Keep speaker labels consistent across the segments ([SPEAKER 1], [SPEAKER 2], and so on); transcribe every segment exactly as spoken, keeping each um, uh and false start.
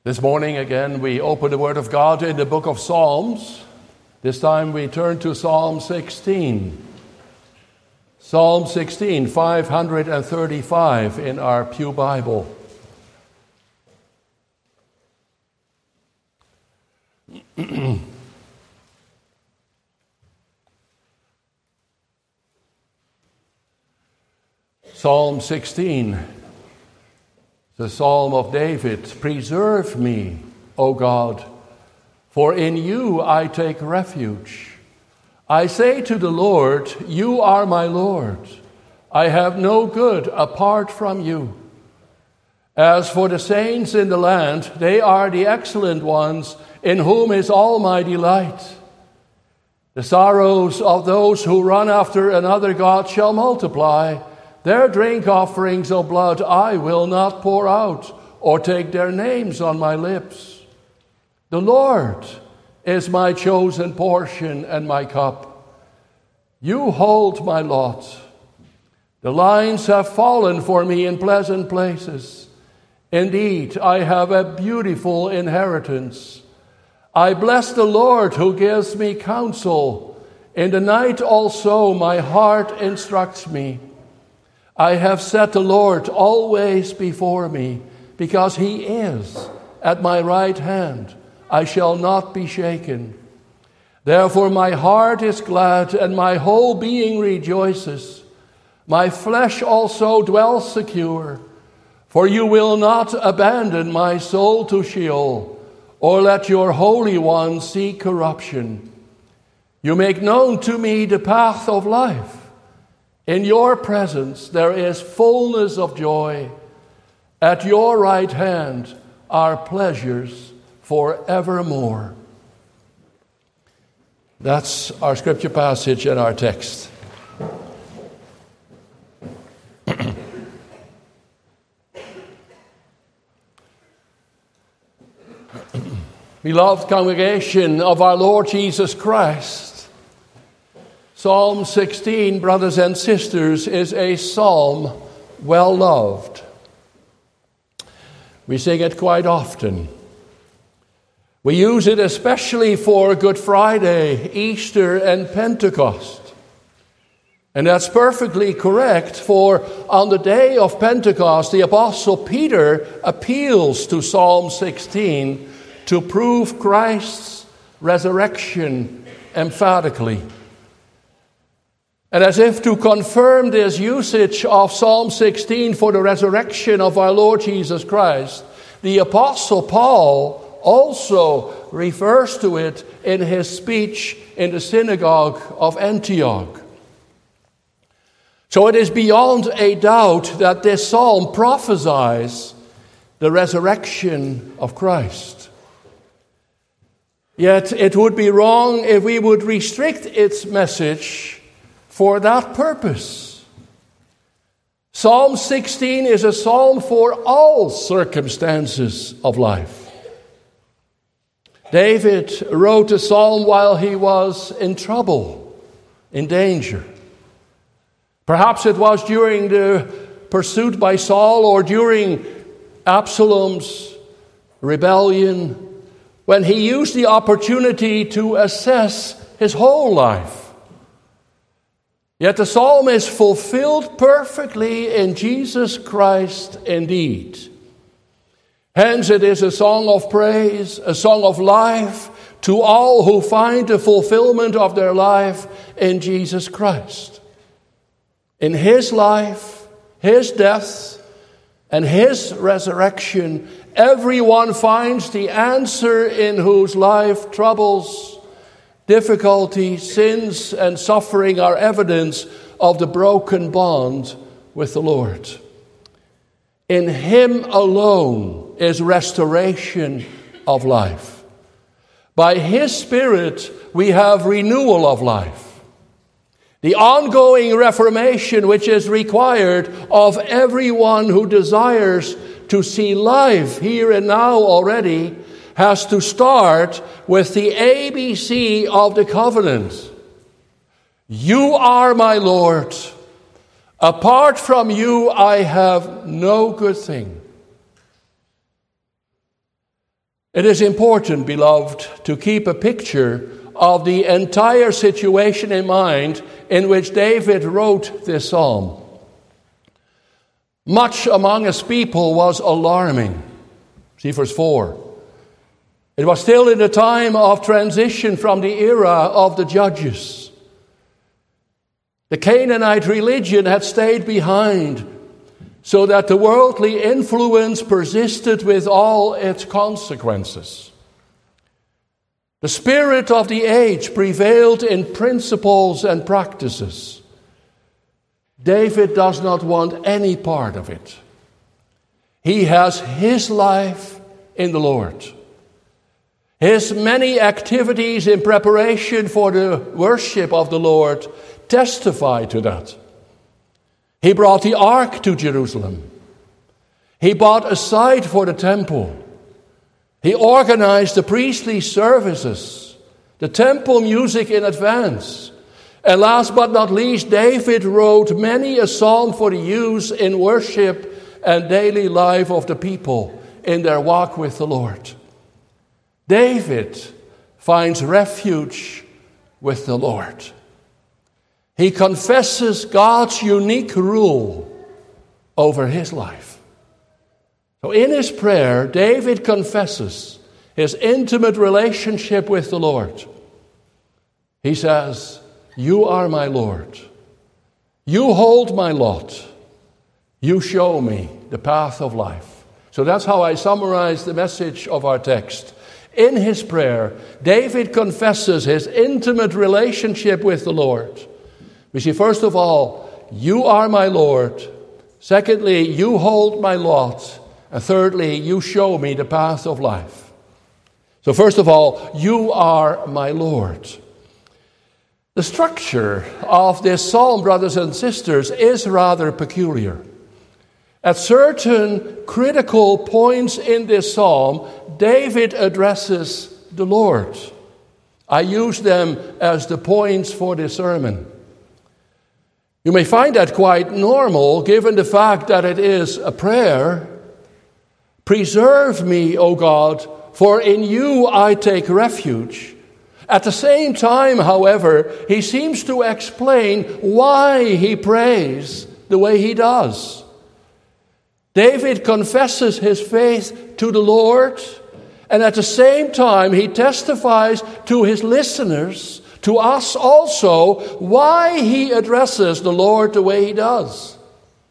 [SPEAKER 1] This morning, again, we open the Word of God in the book of Psalms. This time we turn to Psalm sixteen. Psalm sixteen, five thirty-five in our Pew Bible. Psalm sixteen. The Psalm of David. Preserve me, O God, for in you I take refuge. I say to the Lord, you are my Lord. I have no good apart from you. As for the saints in the land, they are the excellent ones, in whom is all my delight. The sorrows of those who run after another god shall multiply. Their drink offerings of blood I will not pour out, or take their names on my lips. The Lord is my chosen portion and my cup. You hold my lot. The lines have fallen for me in pleasant places. Indeed, I have a beautiful inheritance. I bless the Lord who gives me counsel. In the night also my heart instructs me. I have set the Lord always before me, because he is at my right hand. I shall not be shaken. Therefore my heart is glad, and my whole being rejoices. My flesh also dwells secure, for you will not abandon my soul to Sheol, or let your Holy One see corruption. You make known to me the path of life. In your presence there is fullness of joy. At your right hand are pleasures forevermore. That's our scripture passage and our text. Beloved congregation of our Lord Jesus Christ, Psalm sixteen, brothers and sisters, is a psalm well loved. We sing it quite often. We use it especially for Good Friday, Easter, and Pentecost. And that's perfectly correct, for on the day of Pentecost, the Apostle Peter appeals to Psalm sixteen to prove Christ's resurrection emphatically. And as if to confirm this usage of Psalm sixteen for the resurrection of our Lord Jesus Christ, the Apostle Paul also refers to it in his speech in the synagogue of Antioch. So it is beyond a doubt that this psalm prophesies the resurrection of Christ. Yet it would be wrong if we would restrict its message for that purpose. Psalm sixteen is a psalm for all circumstances of life. David wrote a psalm while he was in trouble, in danger. Perhaps it was during the pursuit by Saul or during Absalom's rebellion, when he used the opportunity to assess his whole life. Yet the psalm is fulfilled perfectly in Jesus Christ indeed. Hence it is a song of praise, a song of life to all who find the fulfillment of their life in Jesus Christ. In his life, his death, and his resurrection, everyone finds the answer in whose life troubles, difficulty, sins, and suffering are evidence of the broken bond with the Lord. In him alone is restoration of life. By his Spirit, we have renewal of life. The ongoing reformation which is required of everyone who desires to see life here and now already has to start with the A B C of the covenant. You are my Lord. Apart from you, I have no good thing. It is important, beloved, to keep a picture of the entire situation in mind in which David wrote this psalm. Much among his people was alarming. See verse four. It was still in the time of transition from the era of the judges. The Canaanite religion had stayed behind, so that the worldly influence persisted with all its consequences. The spirit of the age prevailed in principles and practices. David does not want any part of it. He has his life in the Lord. His many activities in preparation for the worship of the Lord testify to that. He brought the ark to Jerusalem. He bought a site for the temple. He organized the priestly services, the temple music in advance. And last but not least, David wrote many a psalm for the use in worship and daily life of the people in their walk with the Lord. David finds refuge with the Lord. He confesses God's unique rule over his life. So in his prayer, David confesses his intimate relationship with the Lord. He says, "You are my Lord. You hold my lot. You show me the path of life." So that's how I summarize the message of our text. In his prayer, David confesses his intimate relationship with the Lord. We see, first of all, "You are my Lord." Secondly, "You hold my lot." And thirdly, "You show me the path of life." So first of all, "You are my Lord." The structure of this psalm, brothers and sisters, is rather peculiar. At certain critical points in this psalm, David addresses the Lord. I use them as the points for this sermon. You may find that quite normal, given the fact that it is a prayer. "Preserve me, O God, for in you I take refuge." At the same time, however, he seems to explain why he prays the way he does. David confesses his faith to the Lord, and at the same time he testifies to his listeners, to us also, why he addresses the Lord the way he does.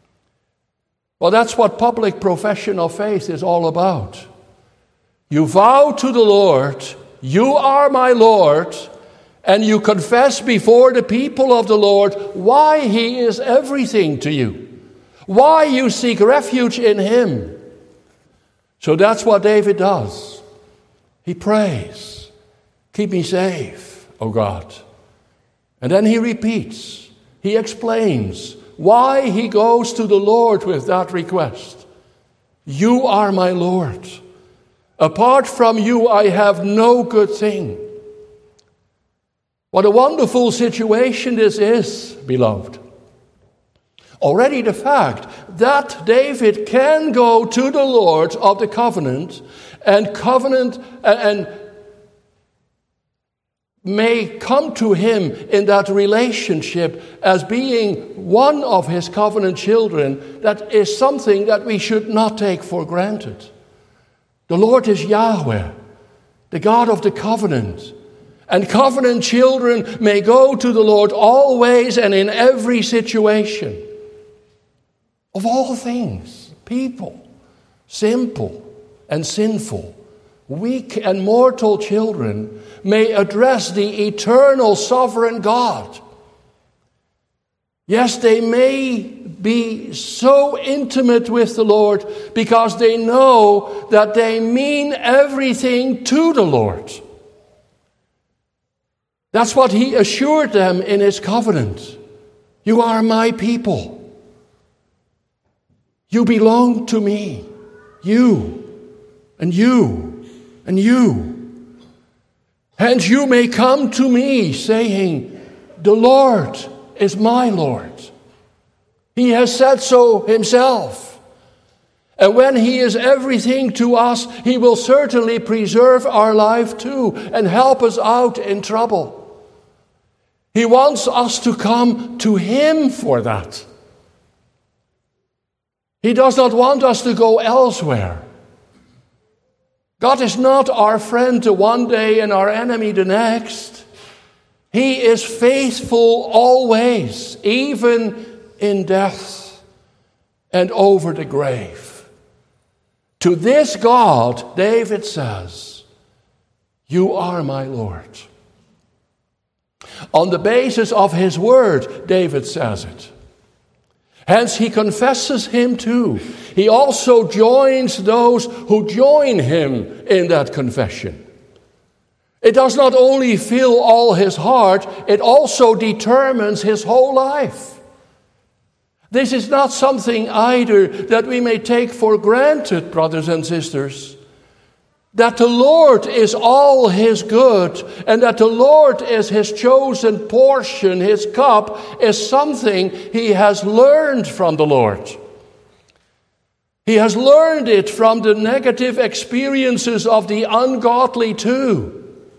[SPEAKER 1] Well, that's what public profession of faith is all about. You vow to the Lord, "You are my Lord," and you confess before the people of the Lord why he is everything to you, why you seek refuge in him. So that's what David does. He prays, "Keep me safe, O God." And then he repeats, he explains why he goes to the Lord with that request. "You are my Lord. Apart from you, I have no good thing." What a wonderful situation this is, beloved. Already the fact that David can go to the Lord of the covenant and covenant and may come to him in that relationship as being one of his covenant children, that is something that we should not take for granted. The Lord is Yahweh, the God of the covenant. And covenant children may go to the Lord always and in every situation. Of all things, people, simple and sinful, weak and mortal children may address the eternal sovereign God. Yes, they may be so intimate with the Lord because they know that they mean everything to the Lord. That's what he assured them in his covenant. "You are my people. You belong to me. You, and you, and you. And you may come to me saying, 'The Lord is my Lord.' He has said so himself. And when he is everything to us, he will certainly preserve our life too and help us out in trouble. He wants us to come to him for that. He does not want us to go elsewhere. God is not our friend the one day and our enemy the next. He is faithful always, even in death and over the grave. To this God, David says, "You are my Lord." On the basis of his word, David says it. Hence, he confesses him too. He also joins those who join him in that confession. It does not only fill all his heart, it also determines his whole life. This is not something either that we may take for granted, brothers and sisters. That the Lord is all his good, and that the Lord is his chosen portion, his cup, is something he has learned from the Lord. He has learned it from the negative experiences of the ungodly too.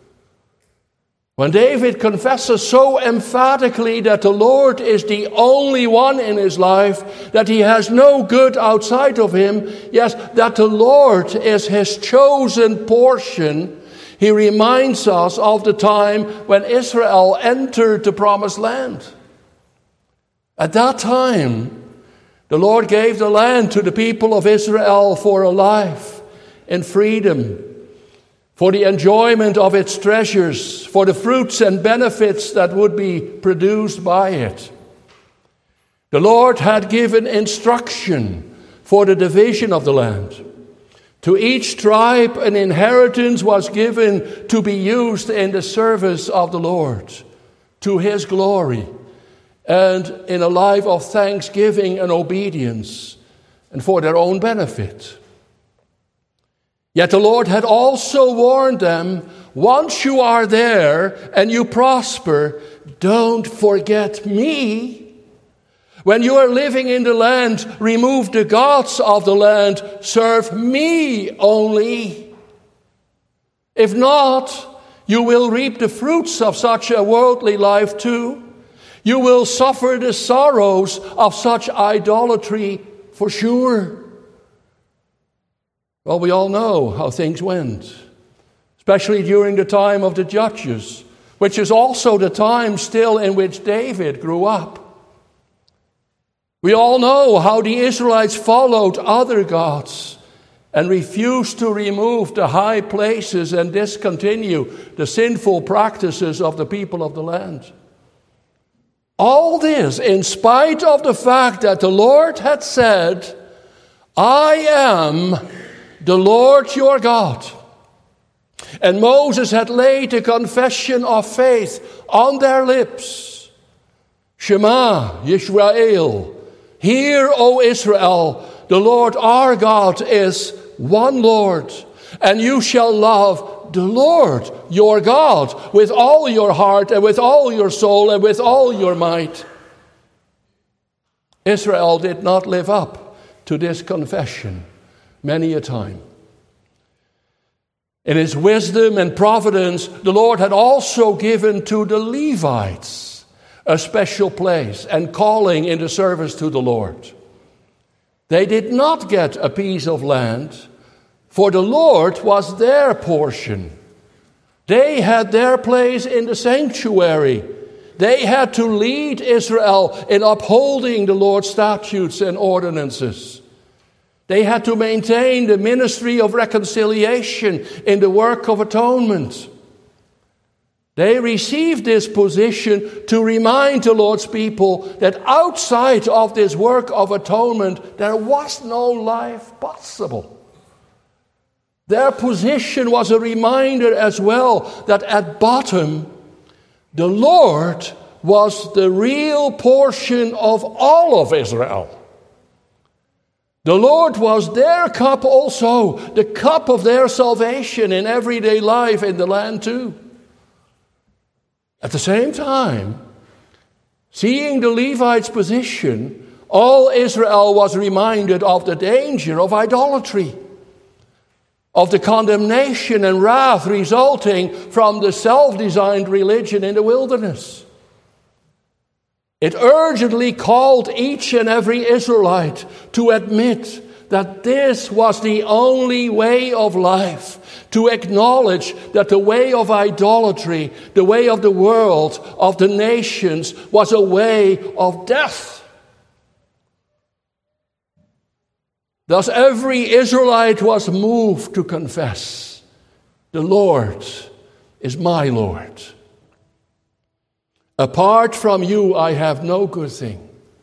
[SPEAKER 1] When David confesses so emphatically that the Lord is the only one in his life, that he has no good outside of him, yes, that the Lord is his chosen portion, he reminds us of the time when Israel entered the promised land. At that time, the Lord gave the land to the people of Israel for a life in freedom, for the enjoyment of its treasures, for the fruits and benefits that would be produced by it. The Lord had given instruction for the division of the land. To each tribe an inheritance was given to be used in the service of the Lord, to his glory, and in a life of thanksgiving and obedience, and for their own benefit. Yet the Lord had also warned them, once you are there and you prosper, don't forget me. When you are living in the land, remove the gods of the land, serve me only. If not, you will reap the fruits of such a worldly life too. You will suffer the sorrows of such idolatry for sure. Well, we all know how things went, especially during the time of the judges, which is also the time still in which David grew up. We all know how the Israelites followed other gods and refused to remove the high places and discontinue the sinful practices of the people of the land. All this in spite of the fact that the Lord had said, "I am the Lord your God." And Moses had laid the confession of faith on their lips. Shema Yisrael, hear, O Israel, the Lord our God is one Lord, and you shall love the Lord your God with all your heart and with all your soul and with all your might. Israel did not live up to this confession many a time. In his wisdom and providence, the Lord had also given to the Levites a special place and calling in the service to the Lord. They did not get a piece of land, for the Lord was their portion. They had their place in the sanctuary. They had to lead Israel in upholding the Lord's statutes and ordinances. They had to maintain the ministry of reconciliation in the work of atonement. They received this position to remind the Lord's people that outside of this work of atonement, there was no life possible. Their position was a reminder as well that at bottom, the Lord was the real portion of all of Israel. The Lord was their cup also, the cup of their salvation in everyday life in the land too. At the same time, seeing the Levites' position All Israel was reminded of the danger of idolatry, of the condemnation and wrath resulting from the self-designed religion in the wilderness. It urgently called each and every Israelite to admit that this was the only way of life, to acknowledge that the way of idolatry, the way of the world, of the nations, was a way of death. Thus every Israelite was moved to confess, the Lord is my Lord. Apart from you, I have no good thing.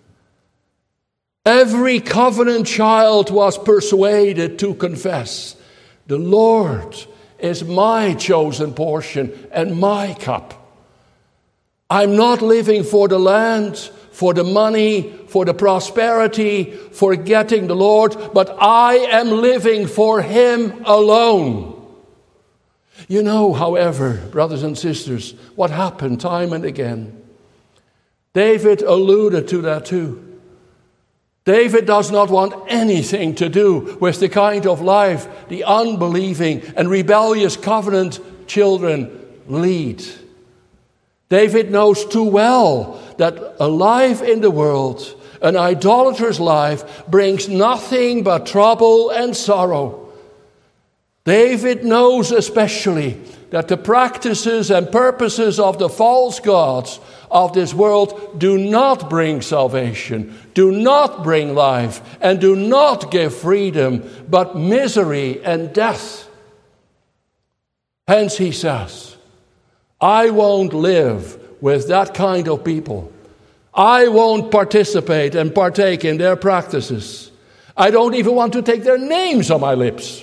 [SPEAKER 1] Every covenant child was persuaded to confess, the Lord is my chosen portion and my cup. I'm not living for the land, for the money, for the prosperity, for getting the Lord, but I am living for Him alone. You know, however, brothers and sisters, what happened time and again. David alluded to that too. David does not want anything to do with the kind of life the unbelieving and rebellious covenant children lead. David knows too well that a life in the world, an idolatrous life, brings nothing but trouble and sorrow. David knows especially that the practices and purposes of the false gods of this world do not bring salvation, do not bring life, and do not give freedom, but misery and death. Hence he says, I won't live with that kind of people. I won't participate and partake in their practices. I don't even want to take their names on my lips.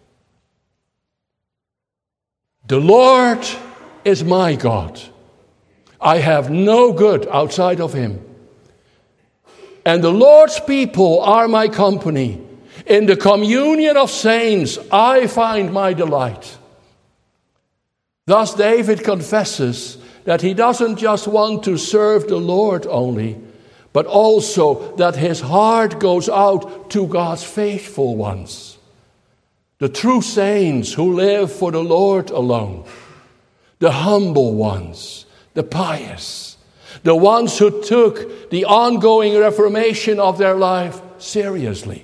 [SPEAKER 1] The Lord is my God. I have no good outside of Him. And the Lord's people are my company. In the communion of saints, I find my delight. Thus, David confesses that he doesn't just want to serve the Lord only, but also that his heart goes out to God's faithful ones, the true saints who live for the Lord alone, the humble ones, the pious, the ones who took the ongoing reformation of their life seriously.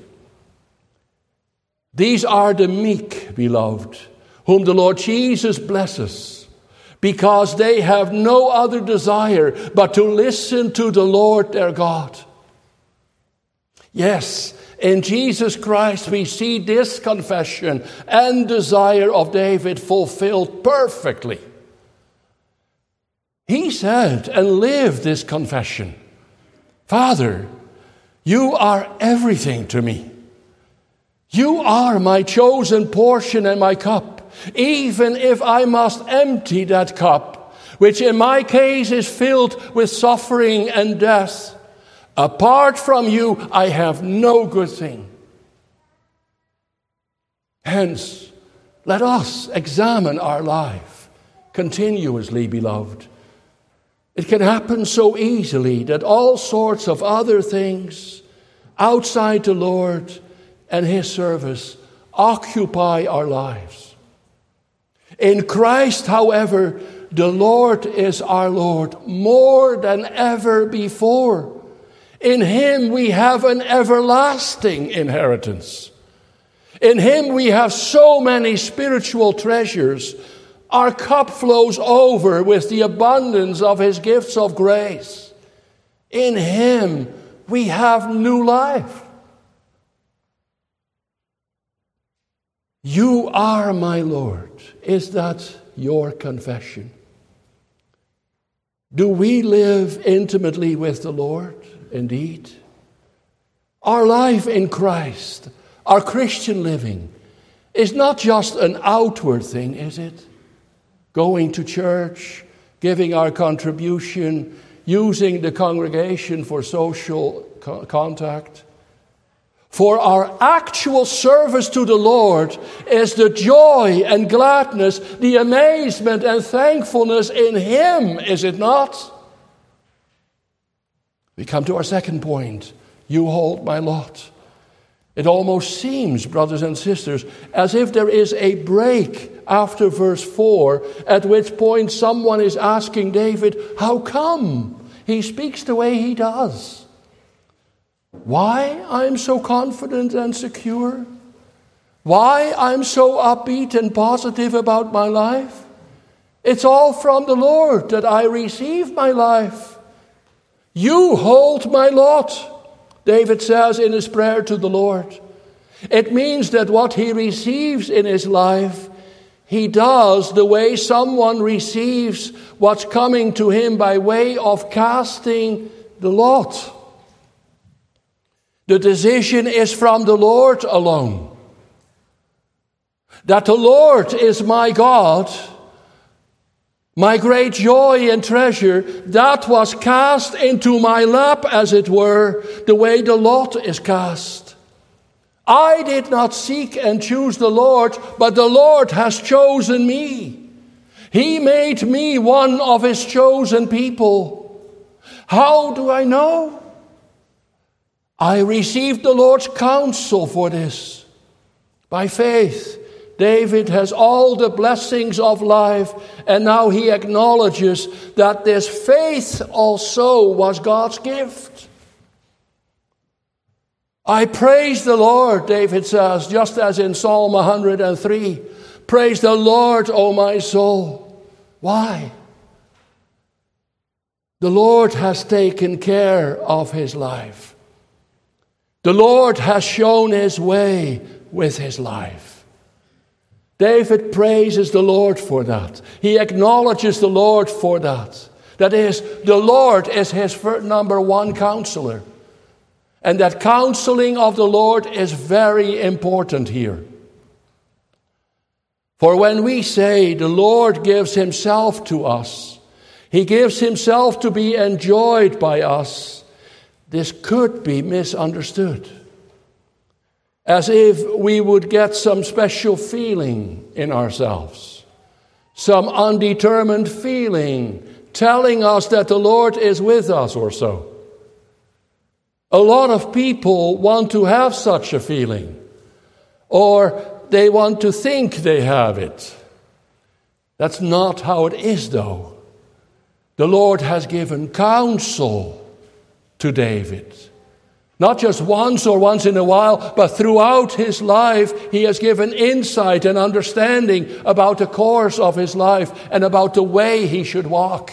[SPEAKER 1] These are the meek, beloved, whom the Lord Jesus blesses, because they have no other desire but to listen to the Lord their God. Yes, in Jesus Christ we see this confession and desire of David fulfilled perfectly. He said and lived this confession, Father, you are everything to me. You are my chosen portion and my cup. Even if I must empty that cup, which in my case is filled with suffering and death, apart from you, I have no good thing. Hence, let us examine our life continuously, beloved. It can happen so easily that all sorts of other things outside the Lord and His service occupy our lives. In Christ, however, the Lord is our Lord more than ever before. In Him we have an everlasting inheritance. In Him we have so many spiritual treasures. Our cup flows over with the abundance of His gifts of grace. In Him we have new life. You are my Lord. Is that your confession? Do we live intimately with the Lord? Indeed. Our life in Christ, our Christian living, is not just an outward thing, is it? Going to church, giving our contribution, using the congregation for social co- contact. For our actual service to the Lord is the joy and gladness, the amazement and thankfulness in Him, is it not? We come to our second point. You hold my lot. It almost seems, brothers and sisters, as if there is a break after verse four, at which point someone is asking David, how come he speaks the way he does? Why I'm so confident and secure? Why I'm so upbeat and positive about my life? It's all from the Lord that I receive my life. You hold my lot, David says in his prayer to the Lord. It means that what he receives in his life, he does the way someone receives what's coming to him by way of casting the lot. The decision is from the Lord alone. That the Lord is my God, my great joy and treasure, that was cast into my lap, as it were, the way the lot is cast. I did not seek and choose the Lord, but the Lord has chosen me. He made me one of his chosen people. How do I know? I received the Lord's counsel for this. By faith, David has all the blessings of life, and now he acknowledges that this faith also was God's gift. I praise the Lord, David says, just as in Psalm one hundred three. Praise the Lord, O my soul. Why? The Lord has taken care of his life. The Lord has shown his way with his life. David praises the Lord for that. He acknowledges the Lord for that. That is, the Lord is his number one counselor. And that counseling of the Lord is very important here. For when we say the Lord gives himself to us, he gives himself to be enjoyed by us, this could be misunderstood. As if we would get some special feeling in ourselves, some undetermined feeling telling us that the Lord is with us or so. A lot of people want to have such a feeling, or they want to think they have it. That's not how it is, though. The Lord has given counsel to David. Not just once or once in a while, but throughout his life, he has given insight and understanding about the course of his life and about the way he should walk.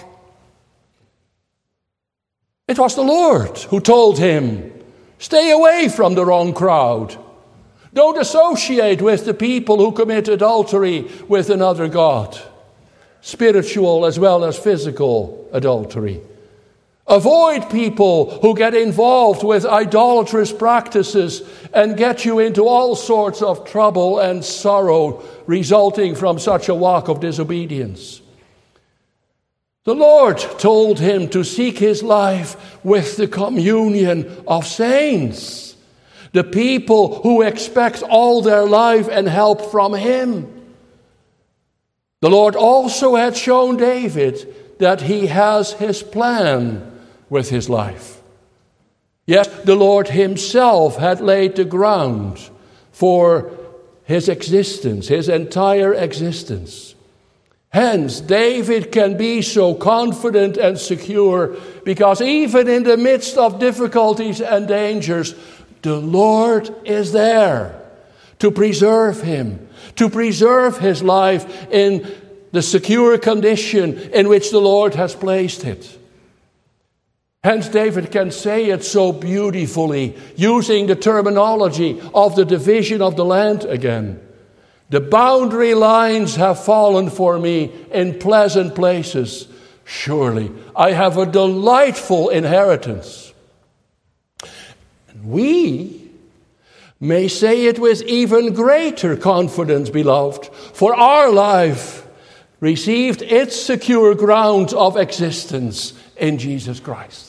[SPEAKER 1] It was the Lord who told him, stay away from the wrong crowd. Don't associate with the people who commit adultery with another god, spiritual as well as physical adultery. Avoid people who get involved with idolatrous practices and get you into all sorts of trouble and sorrow resulting from such a walk of disobedience. The Lord told him to seek his life with the communion of saints, the people who expect all their life and help from him. The Lord also had shown David that he has his plan with his life. Yes, the Lord himself had laid the ground for his existence, his entire existence. Hence, David can be so confident and secure because even in the midst of difficulties and dangers, the Lord is there to preserve him, to preserve his life in the secure condition in which the Lord has placed it. Hence, David can say it so beautifully, using the terminology of the division of the land again. The boundary lines have fallen for me in pleasant places. Surely I have a delightful inheritance. And we may say it with even greater confidence, beloved, for our life received its secure ground of existence in Jesus Christ.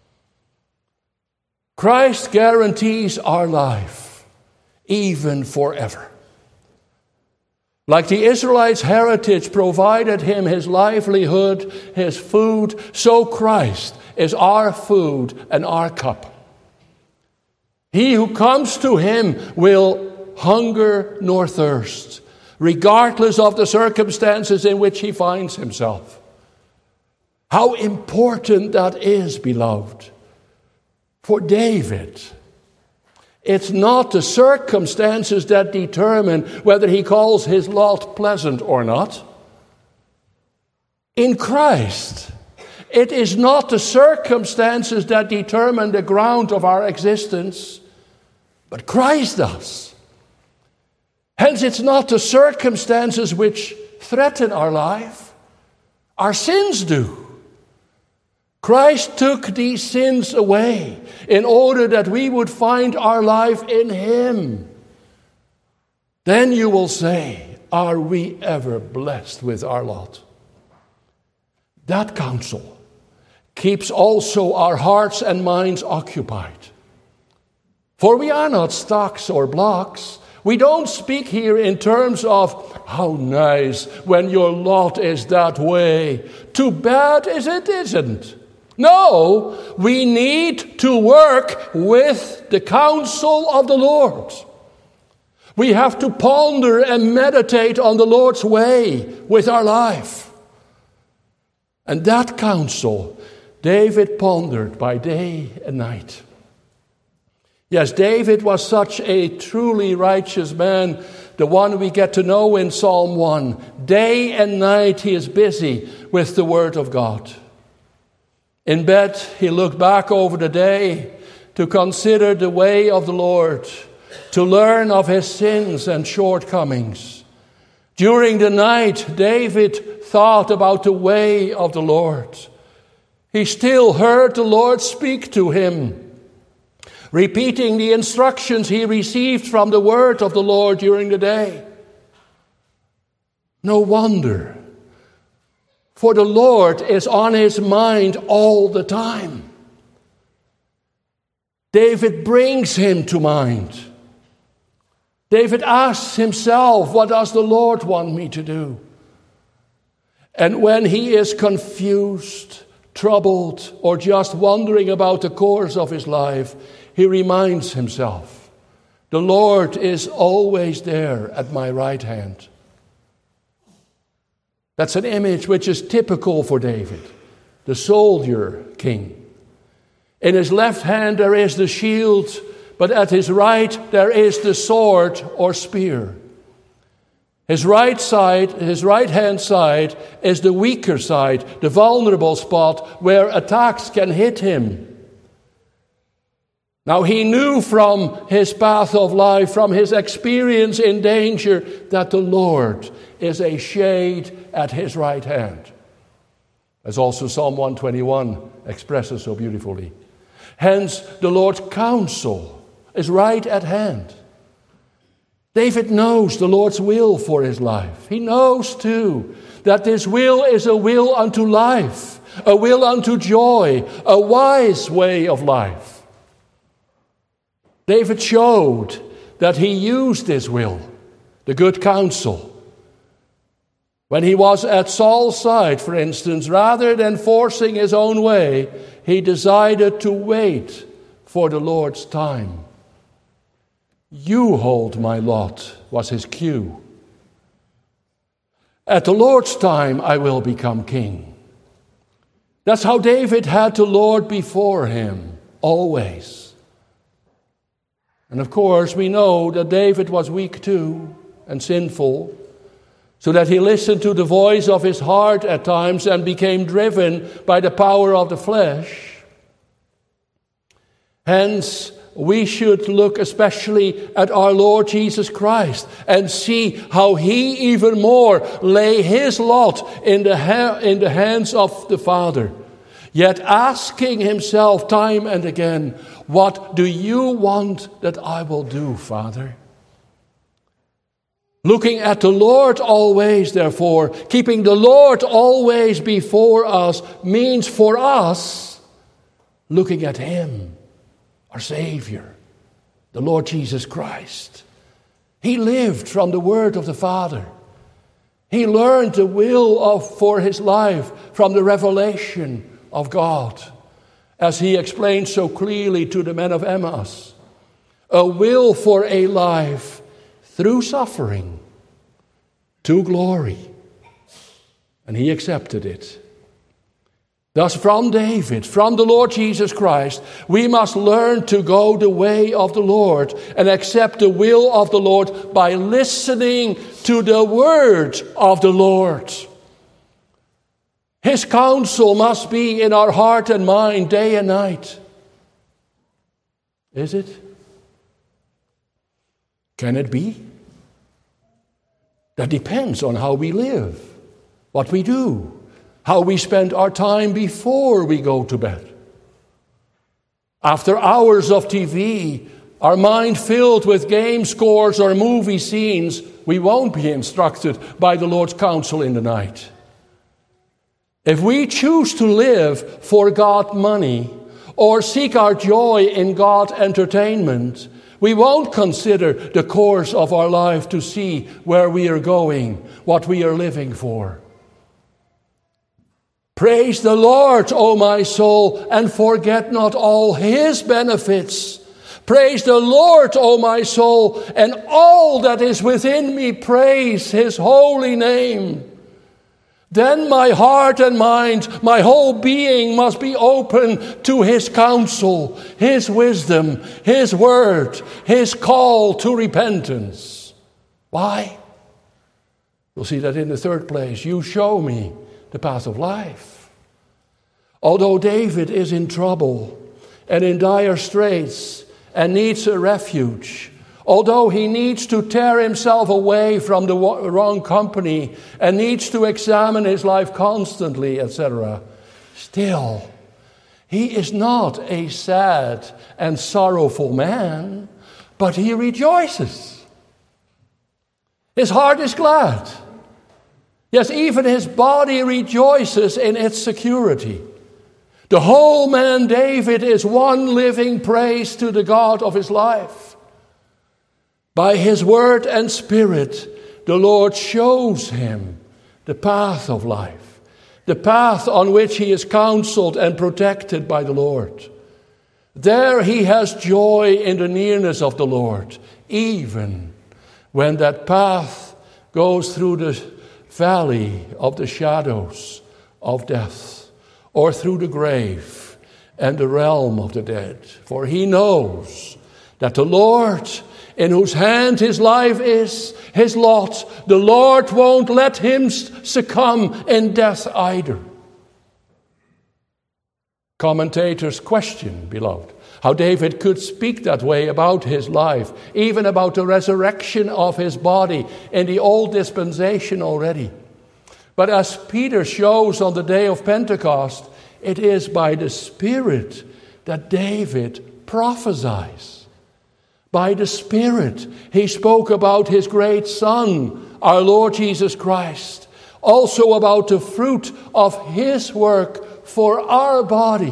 [SPEAKER 1] Christ guarantees our life, even forever. Like the Israelites' heritage provided him his livelihood, his food, so Christ is our food and our cup. He who comes to him will hunger nor thirst, regardless of the circumstances in which he finds himself. How important that is, beloved. For David, it's not the circumstances that determine whether he calls his lot pleasant or not. In Christ, it is not the circumstances that determine the ground of our existence, but Christ does. Hence, it's not the circumstances which threaten our life. Our sins do. Christ took these sins away in order that we would find our life in him. Then you will say, are we ever blessed with our lot? That counsel keeps also our hearts and minds occupied. For we are not stocks or blocks. We don't speak here in terms of, how nice when your lot is that way. Too bad as it isn't. No, we need to work with the counsel of the Lord. We have to ponder and meditate on the Lord's way with our life. And that counsel David pondered by day and night. Yes, David was such a truly righteous man, the one we get to know in Psalm one. Day and night he is busy with the Word of God. In bed, he looked back over the day to consider the way of the Lord, to learn of his sins and shortcomings. During the night, David thought about the way of the Lord. He still heard the Lord speak to him, repeating the instructions he received from the word of the Lord during the day. No wonder, for the Lord is on his mind all the time. David brings him to mind. David asks himself, what does the Lord want me to do? And when he is confused, troubled, or just wondering about the course of his life, he reminds himself, the Lord is always there at my right hand. That's an image which is typical for David, the soldier king. In his left hand there is the shield, but at his right there is the sword or spear. His right side, his right hand side is the weaker side, the vulnerable spot where attacks can hit him. Now he knew from his path of life, from his experience in danger, that the Lord is a shade at his right hand. As also Psalm one twenty-one expresses so beautifully. Hence the Lord's counsel is right at hand. David knows the Lord's will for his life. He knows too that this will is a will unto life, a will unto joy, a wise way of life. David showed that he used this will, the good counsel. When he was at Saul's side, for instance, rather than forcing his own way, he decided to wait for the Lord's time. You hold my lot, was his cue. At the Lord's time, I will become king. That's how David had the Lord before him, always. And of course, we know that David was weak too, and sinful, so that he listened to the voice of his heart at times and became driven by the power of the flesh. Hence, we should look especially at our Lord Jesus Christ and see how he even more lay his lot in the, ha- in the hands of the Father, yet asking himself time and again, what do you want that I will do, Father? Looking at the Lord always, therefore, keeping the Lord always before us means for us looking at him, our Savior, the Lord Jesus Christ. He lived from the word of the Father. He learned the will of for his life from the revelation of God, as he explained so clearly to the men of Emmaus. a will for a life through suffering to glory. And he accepted it. Thus, from David, from the Lord Jesus Christ, we must learn to go the way of the Lord and accept the will of the Lord by listening to the word of the Lord. His counsel must be in our heart and mind day and night. Is it? Can it be? That depends on how we live, what we do, how we spend our time before we go to bed. After hours of T V, our mind filled with game scores or movie scenes, we won't be instructed by the Lord's counsel in the night. If we choose to live for God money or seek our joy in God entertainment, we won't consider the course of our life to see where we are going, what we are living for. Praise the Lord, O my soul, and forget not all his benefits. Praise the Lord, O my soul, and all that is within me, praise his holy name. Then my heart and mind, my whole being must be open to his counsel, his wisdom, his word, his call to repentance. Why? We'll see that in the third place. You show me the path of life. Although David is in trouble and in dire straits and needs a refuge, although he needs to tear himself away from the wrong company and needs to examine his life constantly, et cetera, still, he is not a sad and sorrowful man, but he rejoices. His heart is glad. Yes, even his body rejoices in its security. The whole man David is one living praise to the God of his life. By his word and spirit, the Lord shows him the path of life, the path on which he is counseled and protected by the Lord. There he has joy in the nearness of the Lord, even when that path goes through the valley of the shadows of death, or through the grave and the realm of the dead. For he knows that the Lord, in whose hand his life is, his lot, the Lord won't let him succumb in death either. Commentators question, beloved, how David could speak that way about his life, even about the resurrection of his body in the old dispensation already. But as Peter shows on the day of Pentecost, it is by the Spirit that David prophesies. By the Spirit, he spoke about his great Son, our Lord Jesus Christ, also about the fruit of his work for our body.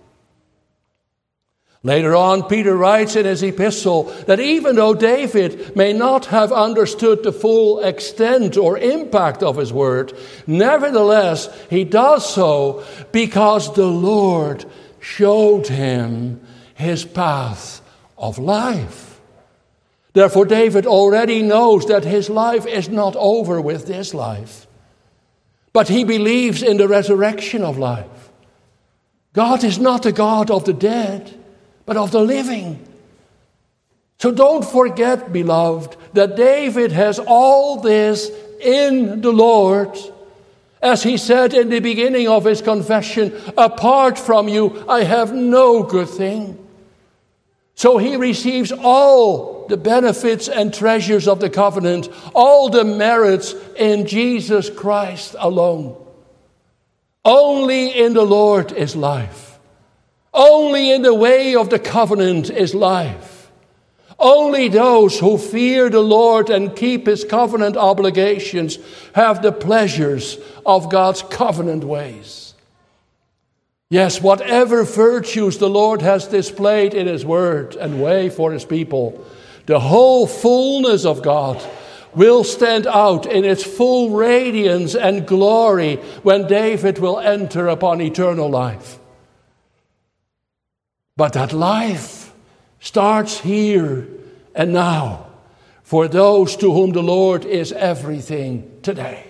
[SPEAKER 1] Later on, Peter writes in his epistle that even though David may not have understood the full extent or impact of his word, nevertheless, he does so because the Lord showed him his path of life. Therefore, David already knows that his life is not over with this life, but he believes in the resurrection of life. God is not the God of the dead, but of the living. So don't forget, beloved, that David has all this in the Lord. As he said in the beginning of his confession, apart from you, I have no good thing. So he receives all the benefits and treasures of the covenant, all the merits in Jesus Christ alone. Only in the Lord is life. Only in the way of the covenant is life. Only those who fear the Lord and keep his covenant obligations have the pleasures of God's covenant ways. Yes, whatever virtues the Lord has displayed in his word and way for his people, the whole fullness of God will stand out in its full radiance and glory when David will enter upon eternal life. But that life starts here and now for those to whom the Lord is everything today.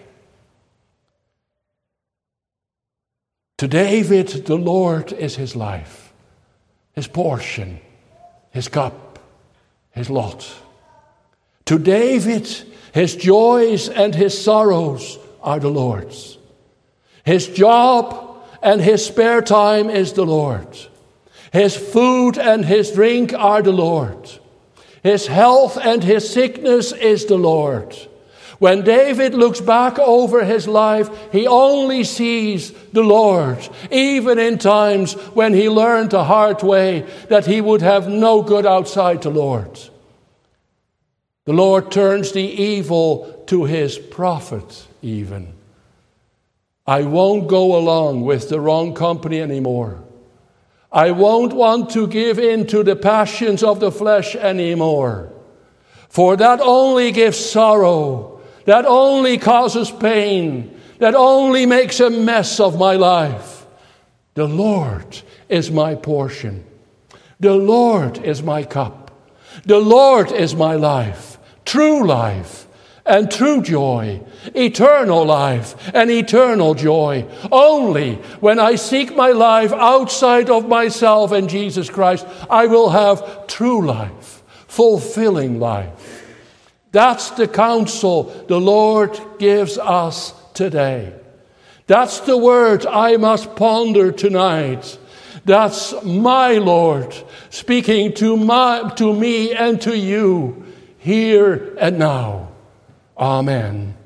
[SPEAKER 1] To David, the Lord is his life, his portion, his cup, his lot. To David, his joys and his sorrows are the Lord's. His job and his spare time is the Lord. His food and his drink are the Lord. His health and his sickness is the Lord. When David looks back over his life, he only sees the Lord, even in times when he learned the hard way that he would have no good outside the Lord. The Lord turns the evil to his profit even. I won't go along with the wrong company anymore. I won't want to give in to the passions of the flesh anymore. For that only gives sorrow. That only causes pain. That only makes a mess of my life. The Lord is my portion. The Lord is my cup. The Lord is my life. True life and true joy. Eternal life and eternal joy. Only when I seek my life outside of myself and Jesus Christ, I will have true life. Fulfilling life. That's the counsel the Lord gives us today. That's the word I must ponder tonight. That's my Lord speaking to my, to me and to you here and now. Amen.